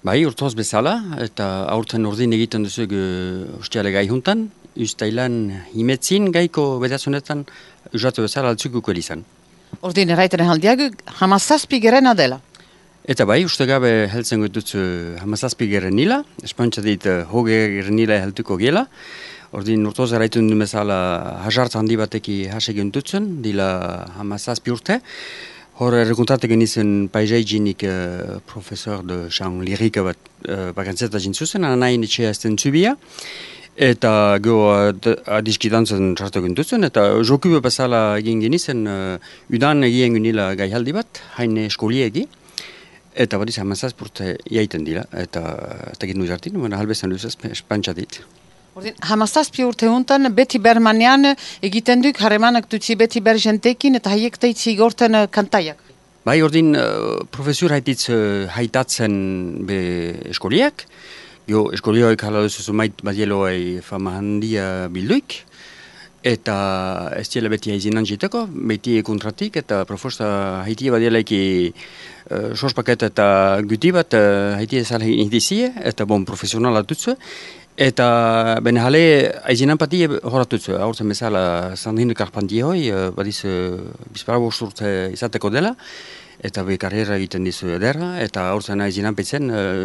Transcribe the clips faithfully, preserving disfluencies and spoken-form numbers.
Bai, urtoz bezala, eta aurten urdin egiten duzu usteale gai juntan, ustailan himetzin gaiko bedazunetan usatu bezala altzukuko elizan. Ordin erraiten aldiagu, hamazazpi gerena dela. Eta bai, uste gabe heltzen dutzu hamazazpi geren nila, espontza dit hoge geren nila heltuko gela. Ordin urtoz erraiten du bezala hasart handi bateki hasegin dutzen, dila hamazazpi urte. Hor errekuntate genizen paisaiginik uh, profesor de chant lirika bat uh, bakantzeta jintzuzen, anain etxea ezten zubia. Eta go adiskidantzen txartu gintuzen, eta joku bezala egin genizen uh, udan egin ginila gaihaldi bat, haine eskoliegi. Eta badiz hamazazpurte jaiten dira, eta tegit nu jartin, baina halbezan duzaz espantxa dit. Ordin, hamazazpi urte hontan beti bermanean egiten duk harremanak dutzi beti ber jentekin eta haiek teitzi igorten kantaiak. Bai, ordin uh, profesur haititz uh, haitatzen be eskoliak. Jo, eskolioek hala duzu zumait badieloai fama handia bilduik. Eta ez diela beti haizinan jiteko, beti kontratik eta profosta haitie badielaiki uh, sospaket eta guti bat uh, haitie zala indizie eta bon profesionala dutzu. Eta bene hale aizinan pati horatutzu, aurten bezala Sandrine Carpentier hoi, badiz bizpara urte izateko dela, eta be karriera egiten dizu ederra, eta aurten aizinan petzen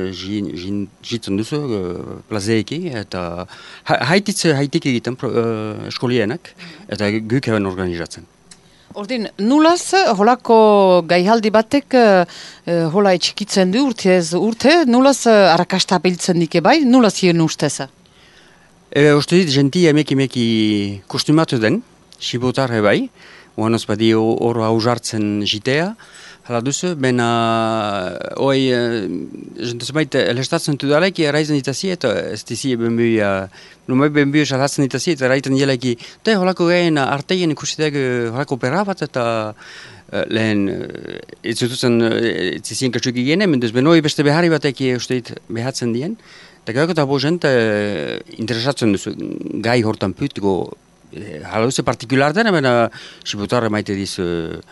jitzen duzu plazeeki, eta haititz haitik egiten eskolienak, eta guk eben organizatzen. Ordin, nulaz, holako gaihaldi batek uh, hola etxikitzen du urtez urte, nulaz uh, arrakasta biltzen dike bai, nulaz hien usteza? E, uste dit, genti emeki meki kostumatu den, sibotarre bai, oanoz badi oro hausartzen jitea, hala duzu, bena hoi, jentez baita, elestatzen tudaleki, eraizen itazi, eta ez dizi benbuia, numai benbuia salatzen itazi, eta eraiten jeleki, te holako gaien arteien ikusitek holako opera bat, eta lehen, ez zutuzen, ez zizien katsuik egene, menduz, benoi beste behari batek uste dit behatzen dien, eta gauko eta bo jente interesatzen duzu, gai hortan putiko, hala duzu partikular dena, bena sibutarre maite dizu,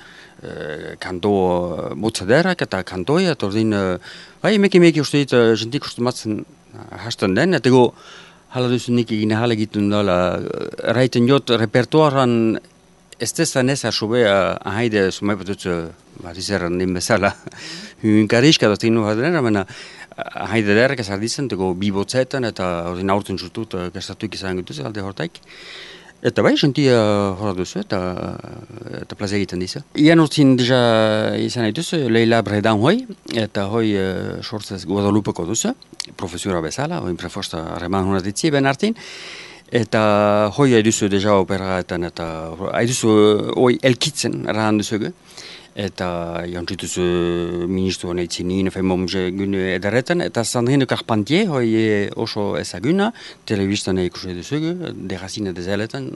kanto motzaderak eta kantoia, eta ordin, bai, meki meki uste dit, jentik kostumatzen hasten den, eta go, hala duzu nik egine hala egiten dela, raiten jot repertuaran ez tezan ez asobea ahaide sumai batutzu, bat izerran din bezala, hunkariska dut inu haderen, amena ahaide derrek ez ardizen, eta go, bibotzetan, eta ordin aurten zutut, gastatuik izan gutuz, alde hortaik. Eta bai, jentia hora duzu eta, eta plaza egiten dizu. Ian urtin deja izan duzu, Leila Bredan hoi, eta hoi uh, sortzez Guadalupeko duzu, profesura bezala, hoi prefosta reman hona ditzi ben hartin, eta hoi haiduzu deja operaetan, eta haiduzu hoi elkitzen erran duzugu. Eta jantzituzu ministru honeitzi nien femomze gune edaretan, eta Sandrine Carpentier hoi oso ezaguna, telebistan ikusi duzugu, derrazine dezeletan,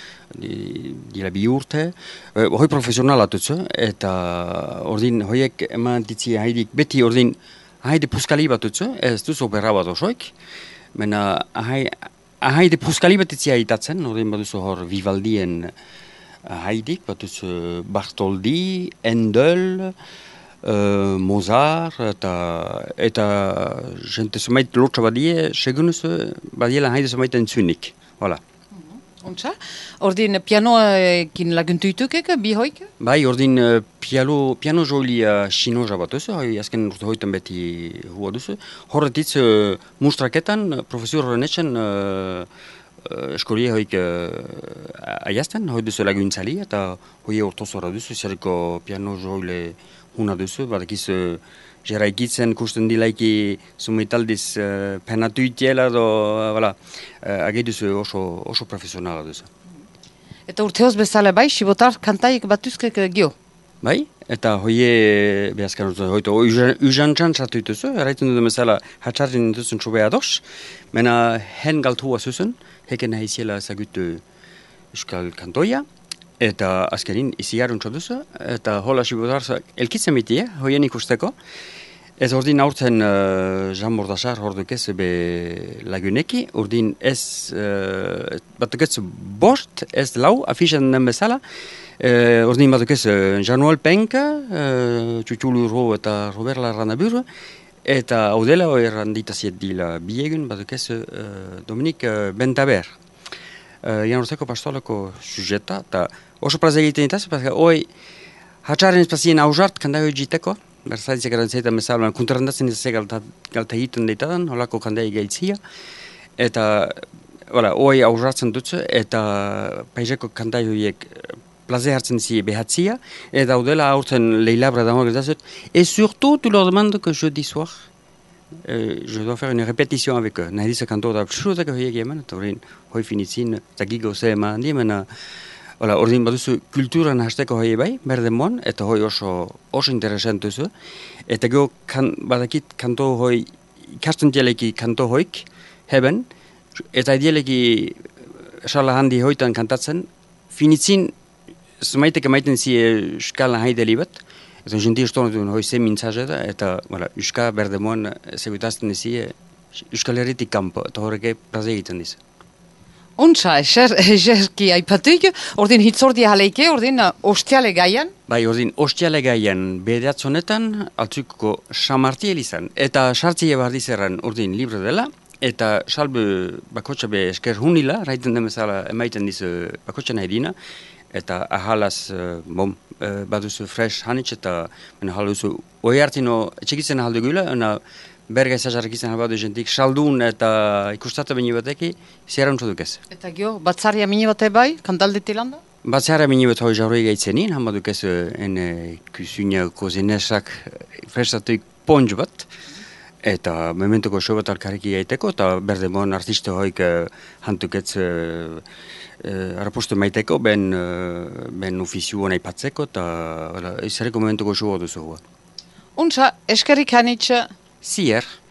dila bi urte, hoi profesionala tutzu, eta ordin hoiek eman ditzi haidik, beti ordin haide puskali bat tutzu, ez duzu opera bat osoik, mena haide puskali bat ditzi haitatzen, ordin baduzu hor Vivaldien haidik, batuz uh, Bartholdi, Handel, uh, Mozart, eta, eta jente sumait lotxa badie, segunuz badiela haide sumait entzunik, voilà. Ontsa, ordin pianoekin laguntuitukek, bi hoik? Bai, ordin uh, piano, piano jolia xinoja bat duzu, hoi azken urte hoitan beti hua duzu. Horretitz uh, mustraketan, profesor Renetxen, uh, eskolie hoik uh, aiazten, hoi duzu laguntzali, eta hoi ortozora duzu, zerriko piano joile huna duzu, badakiz uh, jeraikitzen kusten dilaiki sumitaldiz uh, penatu itiela, do, uh, voilà, uh, agei duzu oso, oso profesionala duzu. Eta urteoz bezala bai, sibotar kantaik batuzkek gio? Bai, eta hoie behazkan urte, hoito, uzantxan txatu dituzu, erraiten dut bezala hatxarrin dituzun txobea dos, mena hen galtua zuzen, heken nahiziela zagutu euskal kantoia, eta azkenin izigarun txoduzu, eta hola sibotarzak elkitzen mitie, hoien ikusteko. Ez ordin aurten uh, Jean Mordachar hordukez be laguneki, ordin ez uh, batukez bost, ez lau, afixan den bezala, uh, ordin batukez uh, Jean-Noël Penka, uh, Txutxulu Ro eta Robert Larranabur, eta hau dela hori erranditaziet dila biegun, baduk ez uh, Dominik uh, Bentaber. Uh, Jan Urteko pastolako sujeta, eta oso plaza egiten ditaz, hoi hatxaren espazien hausart kandai hoi jiteko, berzaitzek erantzaitan bezala, kunterrandatzen izazek galta, galta egiten deitadan, holako kandai gaitzia, eta hoi hausartzen dutzu, eta paiseko kandai hoiek plaze hartzen zi behatzia, eta hau dela aurten leilabra da hori dazut, et surtout, tu leur demandes que jeudi soir, euh, je dois faire une répétition avec eux. Nahi disa kanto da pshutak hoiek eman, eta horrein hoi finitzin, zagigo ze eman di, mena, Hola, ordin baduzu kulturan hasteko hoi bai, berdemoan, eta hoi oso, oso interesantuzu. Eta gero kan, badakit kanto hoi, ikasten dialeki kanto hoik, heben, eta dialeki sala handi hoitan kantatzen, finitzin, zumaitek emaiten zi skala haideli bat, eta jenti estornu duen hoi ze mintzaje da, eta voilà, uska berdemoan segutazten zi, Euskal Herritik kanpo, eta horreke plaza egiten diz. Ontsa, eser, eserki aipatik, ordin hitzordi haleike, ordin uh, ostiale gaian? Bai, ordin ostiale gaian bedatzonetan, altzuko Samarti elizan. Eta sartzi ebardizerran ordin libre dela, eta salbe bakotxa be esker hunila, raiten demezala emaiten dizu bakotxa nahi dina, eta ahalaz, uh, bom, uh, baduzu fresh hanitz, eta haluzu oi hartino txekitzen ahaldu gula, eta berga izazarrak izan habadu jentik, saldun eta ikustata bini bateki, zerrantzu dukez. Eta gio, batzaria mini bate bai, kantaldeti landa? Batzara mini bat hoi jauroi gaitzenin, hama dukez en kusunia kozinesak frestatuik ponj bat, eta mementuko show bat alkariki gaiteko, eta berdemon artiste hoik hantuketz uh, uh, arapostu maiteko, ben, uh, ben ofiziu honai patzeko, eta izareko mementuko show duzu hua. Untsa, eskerrik hanitz. Zier.